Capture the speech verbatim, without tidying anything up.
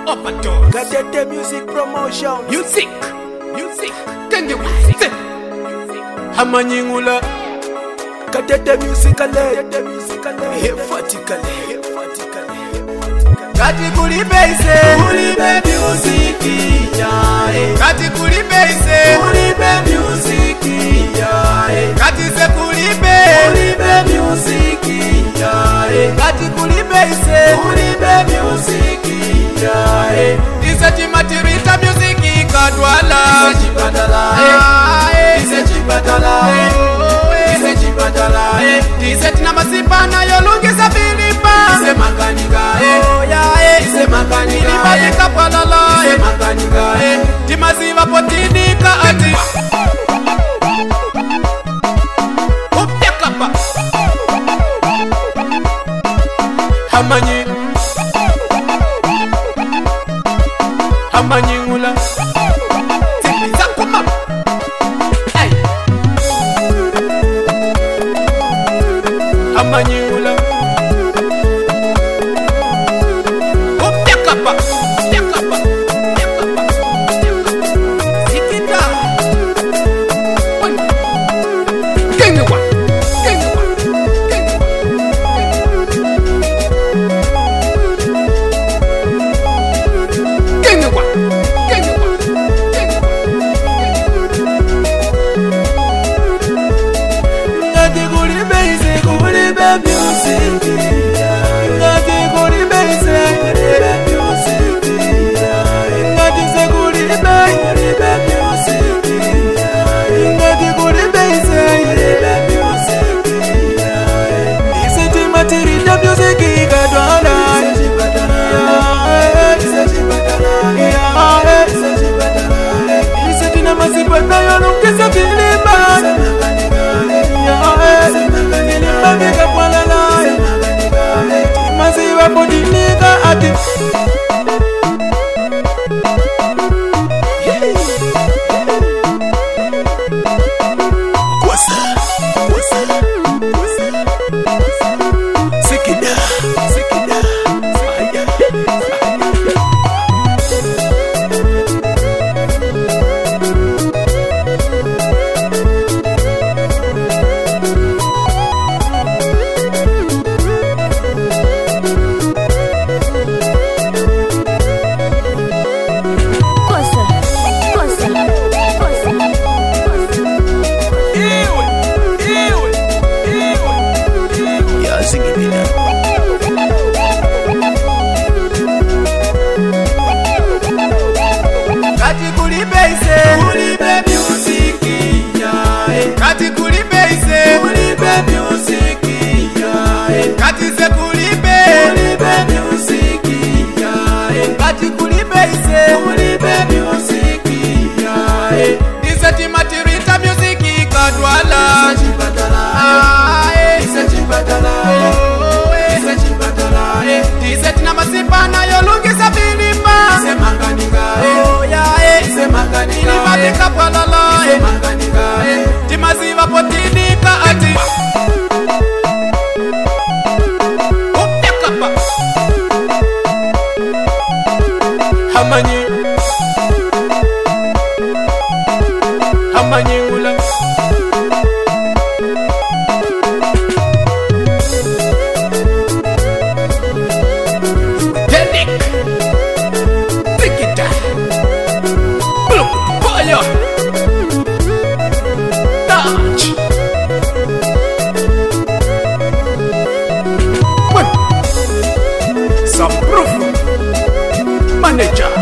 Overdose. Gatete Music Promotion. Music. Music. Genge music. Hamanyingula. Gatete Musicale. Gatete Musicale. Hefaticale. Hefaticale. Kati kuli base. Kuli be music. Yeah. Kati kuli base. Kuli be music. Yeah. Kati se kuli be. Kuli be music. Yeah. Kati kuli base. Kuli be music. Yeah. Dise chimatirita music kadwala. Dise chipatala. Dise chipatala. Dise chipatala. Dise tina masipana yolungisa filipa. Dise makanika. Oh yeah. Dise makanika. Nipajika palala. Dise makanika. Timaziva potinika ati. Upyakapa. Hamanyi. Hamanyingula. Tikiza kuma. Hey. Hamanyingula. Upyakapa. Upyakapa. Upyakapa. Sikita. One. Kengewa. Kengewa. Kengewa. Kengewa. Ngati kuli base, kuli be music. Ngati kuli base, kuli be music. Ngati se kuli be, kuli be music. Ngati kuli base, kuli be music. Dise timatirita music kadwala. Dise chipatala. Dise chipatala. Dise tina masipana yolungisa filipa. Mika kwalala. Maziwa podinika ati. Kwasa, kwasa, kwasa. Sikida, sikida. Aya, Kati kuli base. kuli be music. Yeah. Kati kuli base. Kuli be music. Yeah. Kati se kuli be. Kuli be music. Yeah. Kati kuli base. Kuli be music. Yeah. Dise timatirita music kadwala. Dise chipatala. Dise chipatala. Dise chipatala. Dise tina masipana yolungisa filipa. Dise makanika. Oh yeah. Dise makanika. Nipajika palala. Dise makanika. Timaziva potinika ati. Upyakapa. Hamanyi. Hamanyingula. Tenik. Tikita. Block fire. Touch. One. Some proof. Manager.